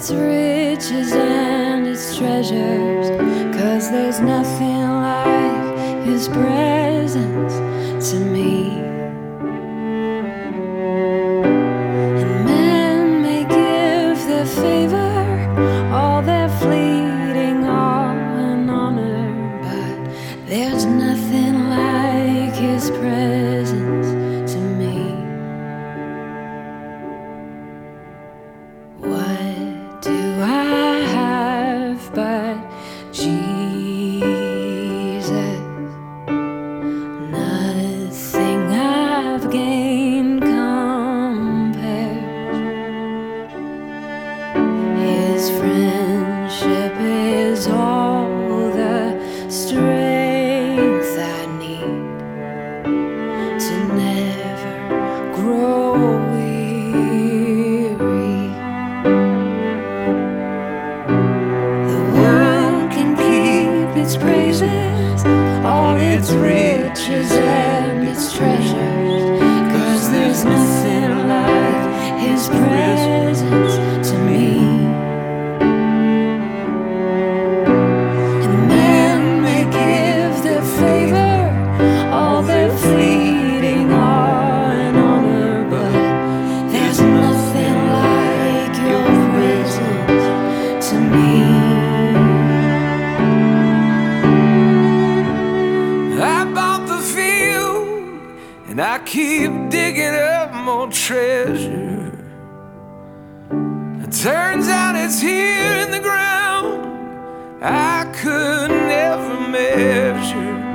its riches and its treasures, 'cause there's nothing like His presence to me. And men may give their favor, all their fleeting awe and honor, but there's nothing like His presence to me. What do I have but Jesus? Nothing I've gained compares. His friendship is all the strength I need to never grow weary. The world can keep its praises, all its riches and its treasures, 'cause there's nothing like His presence to me. And men may give their favor, all their fleeting awe and honor, but there's nothing like Your presence to me. I bought the field and I keep digging up more treasure. It turns out it's here in the ground I could never measure.